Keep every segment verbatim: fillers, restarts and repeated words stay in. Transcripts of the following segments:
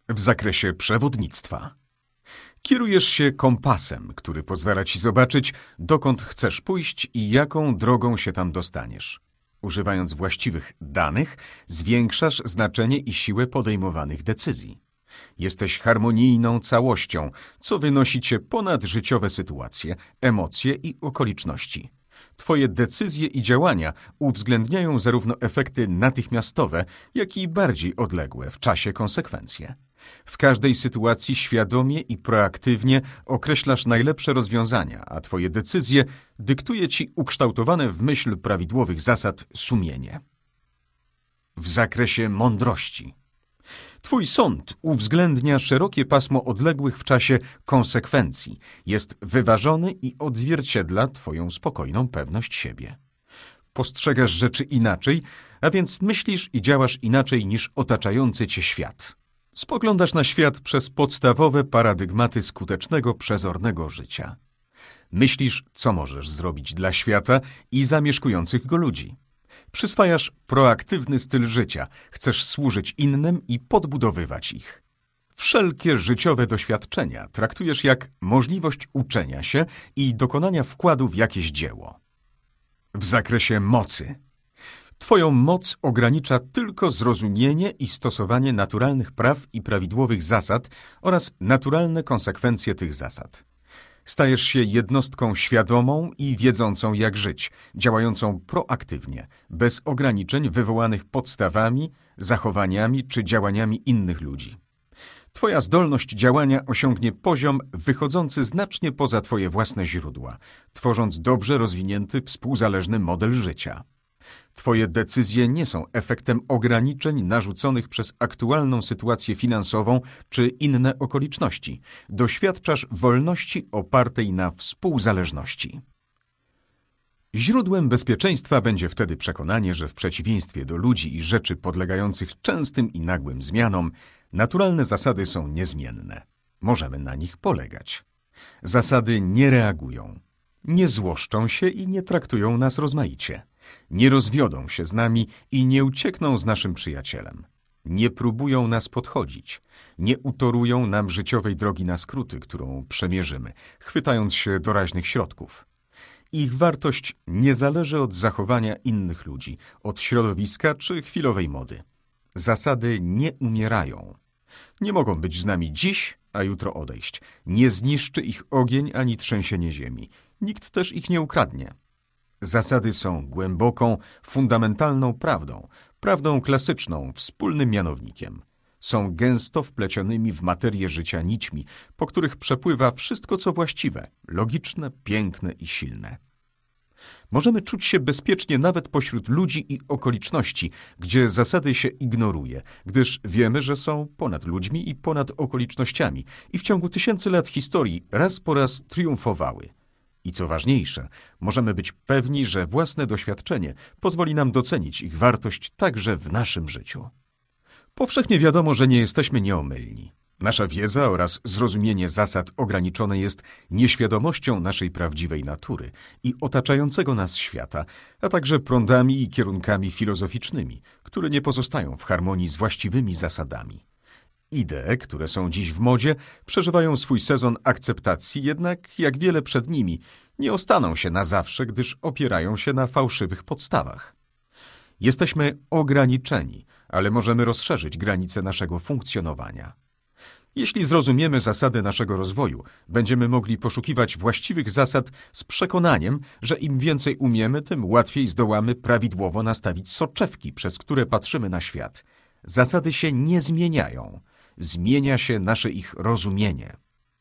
W zakresie przewodnictwa. Kierujesz się kompasem, który pozwala ci zobaczyć, dokąd chcesz pójść i jaką drogą się tam dostaniesz. Używając właściwych danych, zwiększasz znaczenie i siłę podejmowanych decyzji. Jesteś harmonijną całością, co wynosi cię ponad życiowe sytuacje, emocje i okoliczności. Twoje decyzje i działania uwzględniają zarówno efekty natychmiastowe, jak i bardziej odległe w czasie konsekwencje. W każdej sytuacji świadomie i proaktywnie określasz najlepsze rozwiązania, a twoje decyzje dyktuje ci ukształtowane w myśl prawidłowych zasad sumienie. W zakresie mądrości. Twój sąd uwzględnia szerokie pasmo odległych w czasie konsekwencji, jest wyważony i odzwierciedla twoją spokojną pewność siebie. Postrzegasz rzeczy inaczej, a więc myślisz i działasz inaczej niż otaczający cię świat. Spoglądasz na świat przez podstawowe paradygmaty skutecznego, przezornego życia. Myślisz, co możesz zrobić dla świata i zamieszkujących go ludzi. Przyswajasz proaktywny styl życia, chcesz służyć innym i podbudowywać ich. Wszelkie życiowe doświadczenia traktujesz jak możliwość uczenia się i dokonania wkładu w jakieś dzieło. W zakresie mocy. Twoją moc ogranicza tylko zrozumienie i stosowanie naturalnych praw i prawidłowych zasad oraz naturalne konsekwencje tych zasad. Stajesz się jednostką świadomą i wiedzącą jak żyć, działającą proaktywnie, bez ograniczeń wywołanych podstawami, zachowaniami czy działaniami innych ludzi. Twoja zdolność działania osiągnie poziom wychodzący znacznie poza twoje własne źródła, tworząc dobrze rozwinięty, współzależny model życia. Twoje decyzje nie są efektem ograniczeń narzuconych przez aktualną sytuację finansową czy inne okoliczności. Doświadczasz wolności opartej na współzależności. Źródłem bezpieczeństwa będzie wtedy przekonanie, że w przeciwieństwie do ludzi i rzeczy podlegających częstym i nagłym zmianom, naturalne zasady są niezmienne. Możemy na nich polegać. Zasady nie reagują, nie złoszczą się i nie traktują nas rozmaicie. Nie rozwiodą się z nami i nie uciekną z naszym przyjacielem. Nie próbują nas podchodzić. Nie utorują nam życiowej drogi na skróty, którą przemierzymy, chwytając się doraźnych środków. Ich wartość nie zależy od zachowania innych ludzi, od środowiska czy chwilowej mody. Zasady nie umierają. Nie mogą być z nami dziś, a jutro odejść. Nie zniszczy ich ogień ani trzęsienie ziemi. Nikt też ich nie ukradnie. Zasady są głęboką, fundamentalną prawdą, prawdą klasyczną, wspólnym mianownikiem. Są gęsto wplecionymi w materię życia nićmi, po których przepływa wszystko, co właściwe, logiczne, piękne i silne. Możemy czuć się bezpiecznie nawet pośród ludzi i okoliczności, gdzie zasady się ignoruje, gdyż wiemy, że są ponad ludźmi i ponad okolicznościami i w ciągu tysięcy lat historii raz po raz triumfowały. I co ważniejsze, możemy być pewni, że własne doświadczenie pozwoli nam docenić ich wartość także w naszym życiu. Powszechnie wiadomo, że nie jesteśmy nieomylni. Nasza wiedza oraz zrozumienie zasad ograniczone jest nieświadomością naszej prawdziwej natury i otaczającego nas świata, a także prądami i kierunkami filozoficznymi, które nie pozostają w harmonii z właściwymi zasadami. Idee, które są dziś w modzie, przeżywają swój sezon akceptacji, jednak jak wiele przed nimi, nie ostaną się na zawsze, gdyż opierają się na fałszywych podstawach. Jesteśmy ograniczeni, ale możemy rozszerzyć granice naszego funkcjonowania. Jeśli zrozumiemy zasady naszego rozwoju, będziemy mogli poszukiwać właściwych zasad z przekonaniem, że im więcej umiemy, tym łatwiej zdołamy prawidłowo nastawić soczewki, przez które patrzymy na świat. Zasady się nie zmieniają. Zmienia się nasze ich rozumienie.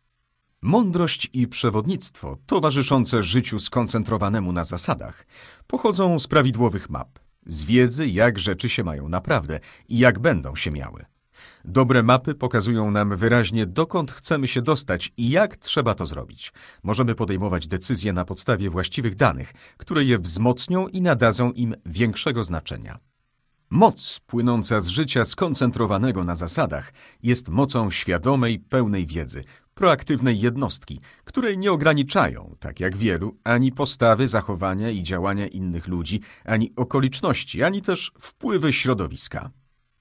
Mądrość i przewodnictwo, towarzyszące życiu skoncentrowanemu na zasadach, pochodzą z prawidłowych map, z wiedzy, jak rzeczy się mają naprawdę i jak będą się miały. Dobre mapy pokazują nam wyraźnie, dokąd chcemy się dostać i jak trzeba to zrobić. Możemy podejmować decyzje na podstawie właściwych danych, które je wzmocnią i nadadzą im większego znaczenia. Moc płynąca z życia skoncentrowanego na zasadach jest mocą świadomej, pełnej wiedzy, proaktywnej jednostki, której nie ograniczają, tak jak wielu, ani postawy, zachowania i działania innych ludzi, ani okoliczności, ani też wpływy środowiska.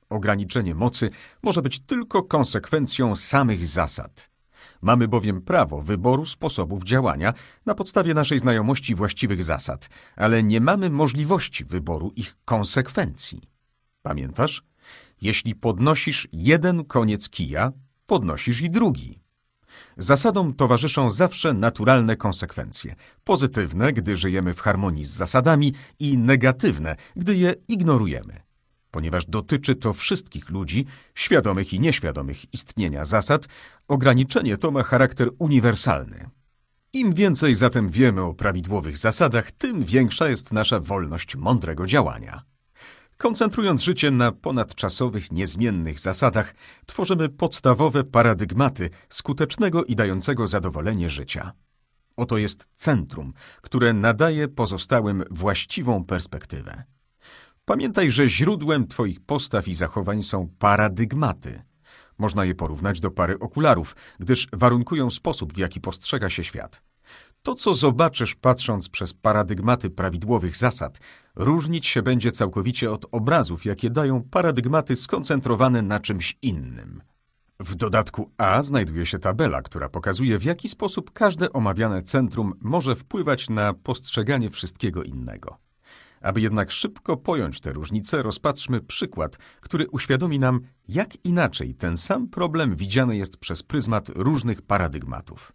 Ograniczenie mocy może być tylko konsekwencją samych zasad. Mamy bowiem prawo wyboru sposobów działania na podstawie naszej znajomości właściwych zasad, ale nie mamy możliwości wyboru ich konsekwencji. Pamiętasz? Jeśli podnosisz jeden koniec kija, podnosisz i drugi. Zasadom towarzyszą zawsze naturalne konsekwencje. Pozytywne, gdy żyjemy w harmonii z zasadami, i negatywne, gdy je ignorujemy. Ponieważ dotyczy to wszystkich ludzi, świadomych i nieświadomych istnienia zasad, ograniczenie to ma charakter uniwersalny. Im więcej zatem wiemy o prawidłowych zasadach, tym większa jest nasza wolność mądrego działania. Koncentrując życie na ponadczasowych, niezmiennych zasadach, tworzymy podstawowe paradygmaty skutecznego i dającego zadowolenie życia. Oto jest centrum, które nadaje pozostałym właściwą perspektywę. Pamiętaj, że źródłem twoich postaw i zachowań są paradygmaty. Można je porównać do pary okularów, gdyż warunkują sposób, w jaki postrzega się świat. To, co zobaczysz patrząc przez paradygmaty prawidłowych zasad, różnić się będzie całkowicie od obrazów, jakie dają paradygmaty skoncentrowane na czymś innym. W dodatku A znajduje się tabela, która pokazuje, w jaki sposób każde omawiane centrum może wpływać na postrzeganie wszystkiego innego. Aby jednak szybko pojąć te różnice, rozpatrzmy przykład, który uświadomi nam, jak inaczej ten sam problem widziany jest przez pryzmat różnych paradygmatów.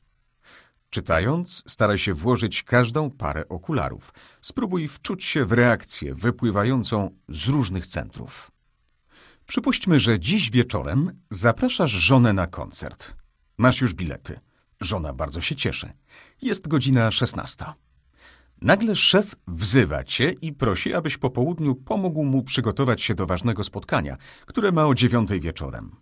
Czytając, staraj się włożyć każdą parę okularów. Spróbuj wczuć się w reakcję wypływającą z różnych centrów. Przypuśćmy, że dziś wieczorem zapraszasz żonę na koncert. Masz już bilety. Żona bardzo się cieszy. Jest godzina szesnasta. Nagle szef wzywa cię i prosi, abyś po południu pomógł mu przygotować się do ważnego spotkania, które ma o dziewiątej wieczorem.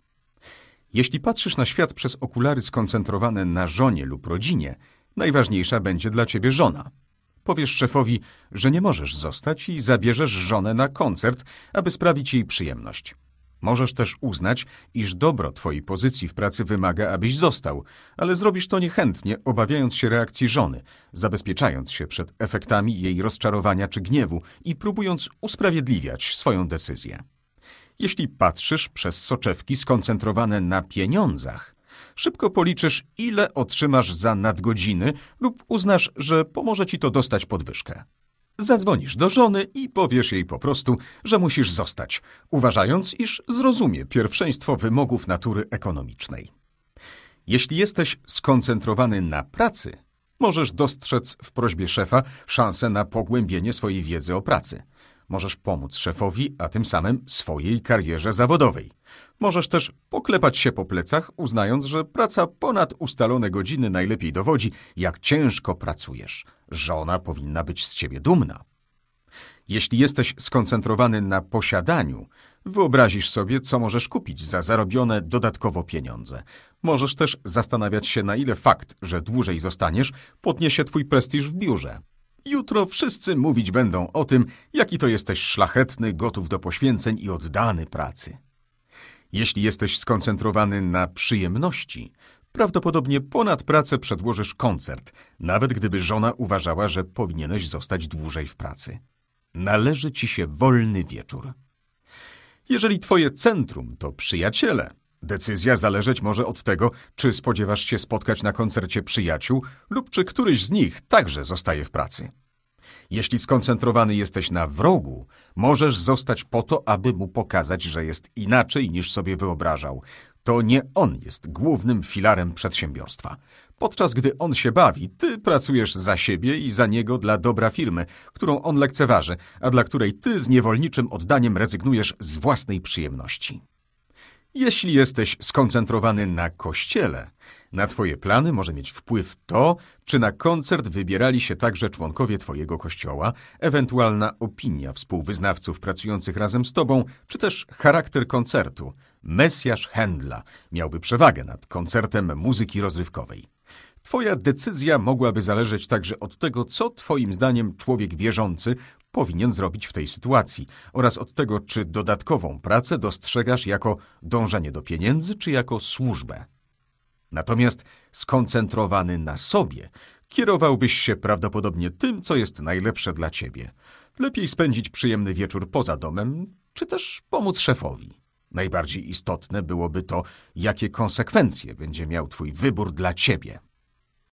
Jeśli patrzysz na świat przez okulary skoncentrowane na żonie lub rodzinie, najważniejsza będzie dla ciebie żona. Powiesz szefowi, że nie możesz zostać i zabierzesz żonę na koncert, aby sprawić jej przyjemność. Możesz też uznać, iż dobro twojej pozycji w pracy wymaga, abyś został, ale zrobisz to niechętnie, obawiając się reakcji żony, zabezpieczając się przed efektami jej rozczarowania czy gniewu i próbując usprawiedliwiać swoją decyzję. Jeśli patrzysz przez soczewki skoncentrowane na pieniądzach, szybko policzysz, ile otrzymasz za nadgodziny lub uznasz, że pomoże ci to dostać podwyżkę. Zadzwonisz do żony i powiesz jej po prostu, że musisz zostać, uważając, iż zrozumie pierwszeństwo wymogów natury ekonomicznej. Jeśli jesteś skoncentrowany na pracy, możesz dostrzec w prośbie szefa szansę na pogłębienie swojej wiedzy o pracy. Możesz pomóc szefowi, a tym samym swojej karierze zawodowej. Możesz też poklepać się po plecach, uznając, że praca ponad ustalone godziny najlepiej dowodzi, jak ciężko pracujesz. Żona powinna być z ciebie dumna. Jeśli jesteś skoncentrowany na posiadaniu, wyobrazisz sobie, co możesz kupić za zarobione dodatkowo pieniądze. Możesz też zastanawiać się, na ile fakt, że dłużej zostaniesz, podniesie twój prestiż w biurze. Jutro wszyscy mówić będą o tym, jaki to jesteś szlachetny, gotów do poświęceń i oddany pracy. Jeśli jesteś skoncentrowany na przyjemności, prawdopodobnie ponad pracę przedłożysz koncert, nawet gdyby żona uważała, że powinieneś zostać dłużej w pracy. Należy ci się wolny wieczór. Jeżeli twoje centrum to przyjaciele, decyzja zależeć może od tego, czy spodziewasz się spotkać na koncercie przyjaciół lub czy któryś z nich także zostaje w pracy. Jeśli skoncentrowany jesteś na wrogu, możesz zostać po to, aby mu pokazać, że jest inaczej niż sobie wyobrażał. To nie on jest głównym filarem przedsiębiorstwa. Podczas gdy on się bawi, ty pracujesz za siebie i za niego dla dobra firmy, którą on lekceważy, a dla której ty z niewolniczym oddaniem rezygnujesz z własnej przyjemności. Jeśli jesteś skoncentrowany na kościele, na twoje plany może mieć wpływ to, czy na koncert wybierali się także członkowie twojego kościoła, ewentualna opinia współwyznawców pracujących razem z tobą, czy też charakter koncertu. Mesjasz Händla miałby przewagę nad koncertem muzyki rozrywkowej. Twoja decyzja mogłaby zależeć także od tego, co twoim zdaniem człowiek wierzący powinien zrobić w tej sytuacji oraz od tego, czy dodatkową pracę dostrzegasz jako dążenie do pieniędzy, czy jako służbę. Natomiast skoncentrowany na sobie, kierowałbyś się prawdopodobnie tym, co jest najlepsze dla ciebie. Lepiej spędzić przyjemny wieczór poza domem, czy też pomóc szefowi. Najbardziej istotne byłoby to, jakie konsekwencje będzie miał twój wybór dla ciebie.